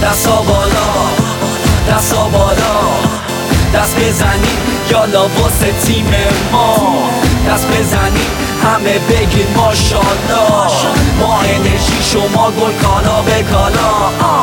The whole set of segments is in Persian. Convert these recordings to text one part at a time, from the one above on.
دستا بالا دستا بالا دست بزنیم یالا واسه تیم ما دست بزنیم همه بگین ماشالله ما انرژی شما گل کالا به کالا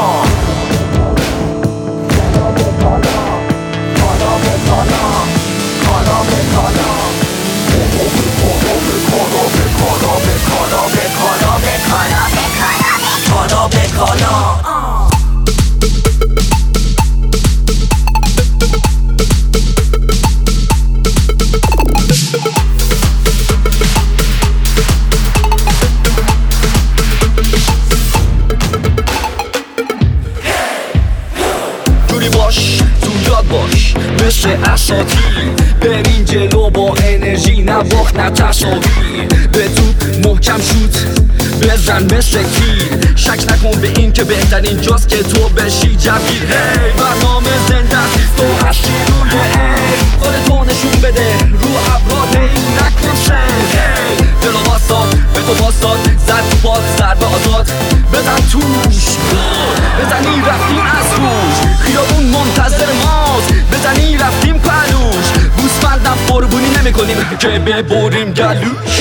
باش تو یاد باش مثل اساطیر برین جلو با انرژی نه باخت نه تساوی به توپ محکم شوت بزن مثل تیر شک نکن به این که بهترین جاست که تو بشی جویر هی برنامه زنده تو هستی روی ای خودتو نشون بده رو ابراد هی نکن سر هی دلو باستاد به تو باستاد زد تو پاد ضربه آزاد بزن توش بزنی رفتیم از روش خیابون منتظر ماست بزنی رفتیم پلوش گوسفندم قربونی نمی کنیم که ببریم گلوش